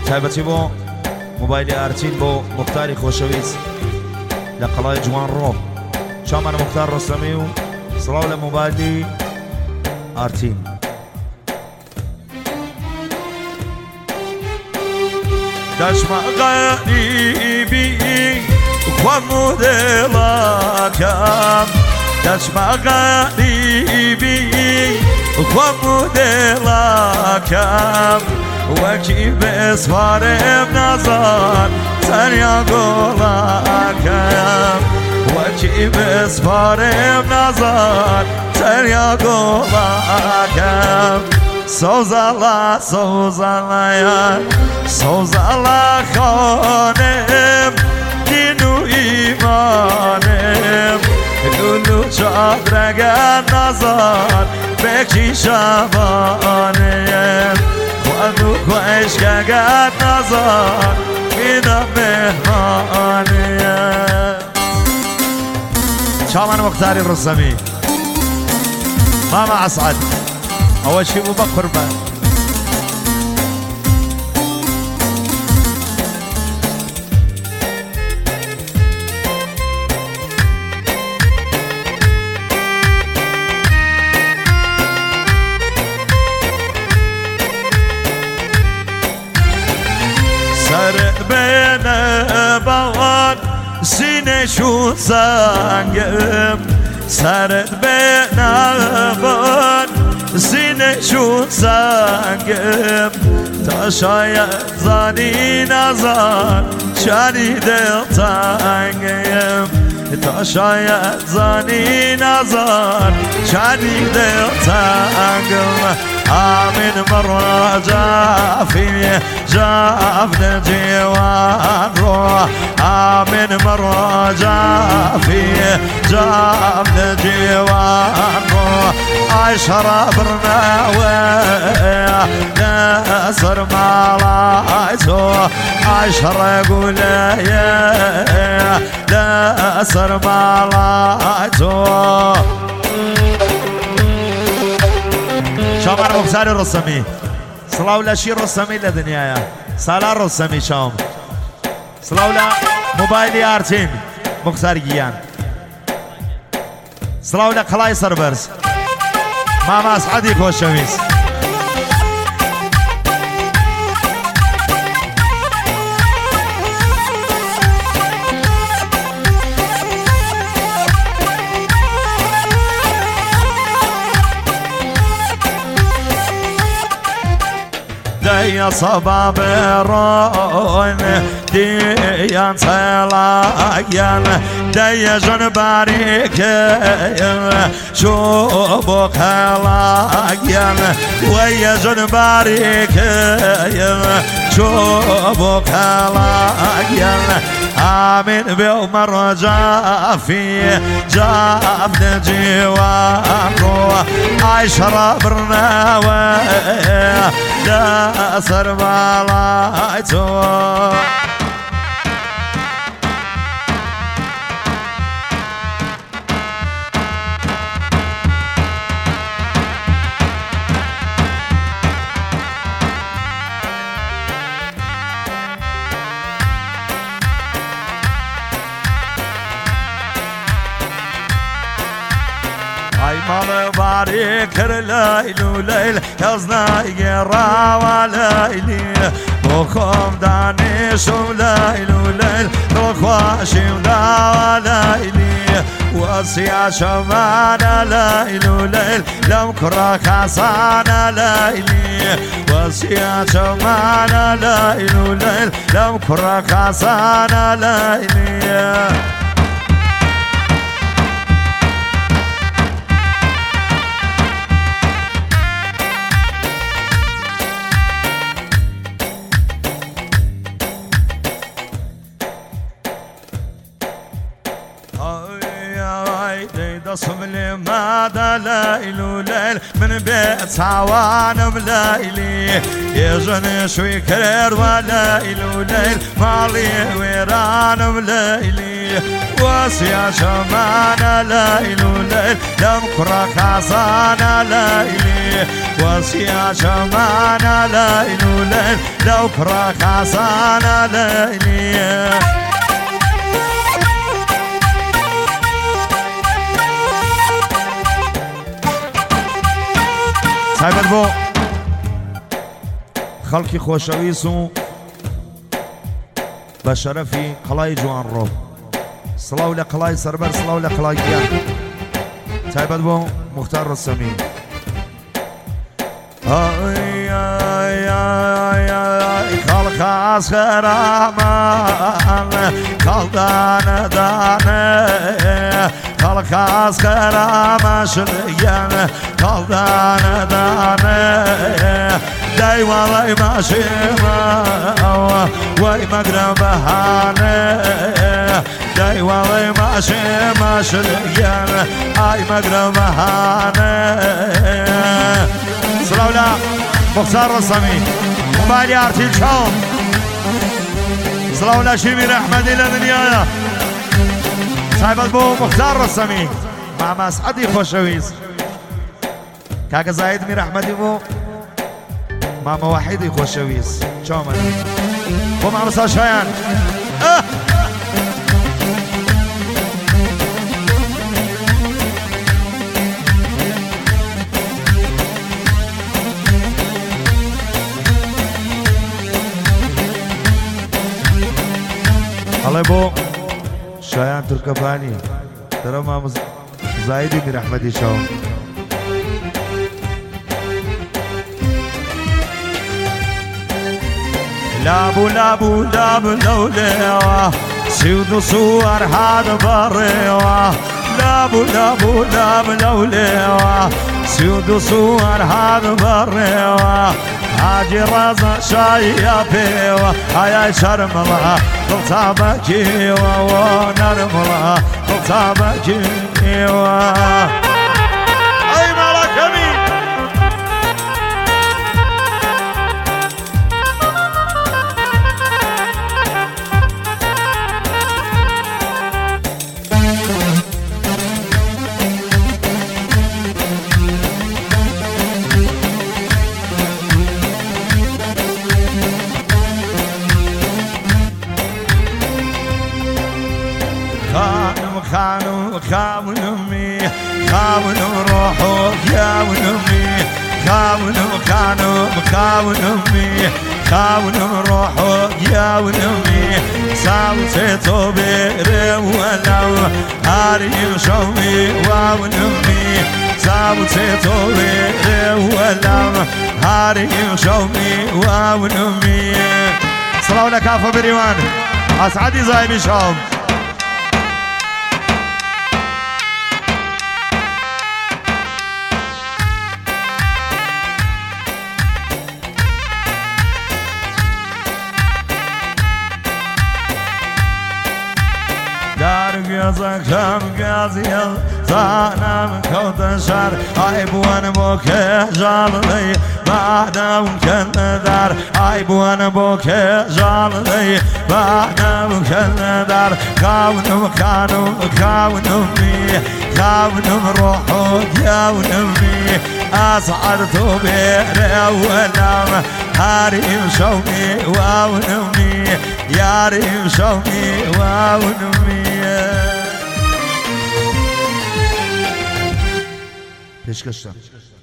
تایبەتی بۆ موبایلی ئارتین بۆ مختاری خۆشەویست لە قەڵای جوانڕۆ چامانە مختار ڕۆستەمی و سڵاو لە موبایلی ئارتین. دەچمە غەریبی خۆم و دڵەکەم، دەچمە غەریبی خۆم و دڵەکەم، وەکی بێسوارێم نەزان سەریا گۆڵەکەم، وەکی بێسوارێم نەزان سەریا گۆڵەکەم. سەوزەڵە سەوزەڵەیان سەوزەڵە خۆنێم دین و ئیمانێم، گول و چادرەگەن نەزان بێکی شەبانێم، خوەند و خوێشکەگەن نەزان بینە مێهمانێم. چاوان مختاری ڕستەمی ماما عەسعەد ئەوە چی بوو بە قوربان؟ سرت بێنە بەوان سینەشون زەنگم، سرت بێنە بەوان سینەشون زەنگم، تا شاید زانی نەزان چانی دڵتەنگم، تا شاید زانی نەزان چانی دڵتەنگم. آمین مرة جافي جافنا جوان رو، آمین مرة جافي جافنا جوان رو، عشرة برناوي نصر مالايتو، عشرة قولي نصر مالايتو. شامار مختار ڕۆستەمی سڵاو لە شی ڕۆستەمی لە دنیاە، سالا ڕۆستەمی چاوم، سڵاو لە موبایلی ئارتین مختار گیان، سڵاو لە قەڵای سەربەرز ماما عەسعەدی خۆشەویست. دەیە سەباب ڕۆن دیان چێڵاگیان، دەیە ژنباریکەیە چۆ بۆ کەڵاگیان، وەیە ژنباریکەیە چۆ بۆ کەڵاگیان. آمین بێ و مەڕۆ جافی جافنە جیوان ڕۆ، عەیشەڕە برناوە لەسەر ماڵای تۆ. ئای ماڵە باری کرد لەیل و لەیل کەس نایگێڕاوە لەیلی، بۆ خۆم دانیشم لەیل و لەیل دڵخواشیم داوە لەیلی، وەسیا شەمانە لەیل و لەیل لەم کوڕە کاسانە لەیلی، وەسیا شەمانە لەیل و لەیل لەم کوڕە کاسانە لەیلی. دەسم لێ مادە لەیل و لەیل من بێ چاوانم لەیلی، ێژن شووی کردوە لەیل و لەیل ماڵی وێرانم لەیلی، واسيا شمان ليل ليل لم كرة خزان ليلي واسيا شمان ليل ليل لو كرة خزان ليلي سایبت بو خلقی خوشویس و بشرفی قلای جوان رو صلاو لقلای سربر صلاو لقلای گیان سایبت بو مختار رسمی آی آی آی آی خلق از خرامان خلدان دانه خلق از خرامان شلیان خلدان دانه دای والای ماشیما وای مقرم بهانه دای والای ماشیما شلیان ای مقرم بهانه سلاولا مختار رسمی موبایلی آرتیل شام سلاولا شیمیر احمدی لدنیایا صاحبت بو مختار رسمی مع مسعدی خوشویز کاک زاید میر احمدی بو مع موحدی خوشویز چه آمدی بو مع مسا شایان الله بو شایان ترکبانی ترى ما زايدي من احمدي شو لابو لابو لابو لوليوا سيودو صور هذا بريوا لابو لابو لابو لوليوا سيودو صور هذا بريوا حاجي رازا شايا بيوا هيا شرملا طابكي ونرملا طابكي اي ملكمي خانو خاونمي خاونم روحك يا ونمي خاونمي خاونم روحك يا ونمي ساوتو بيري ولو هاري شومي ونمي ساوتو بيري ولو هاري شومي ونمي صلاة لك عفو بريوان اسعدي زايبي شوم زكام قازيل زانم كوت شار عيبوان بوك جالي بعد ممكن دار عيبوان بوك جالي بعد ممكن دار كاونم كاونمي كاونم روحك يا ونمي أسعدت بيري ونم هاريم شومي ونمي ياريم شومي ونمي پیشکش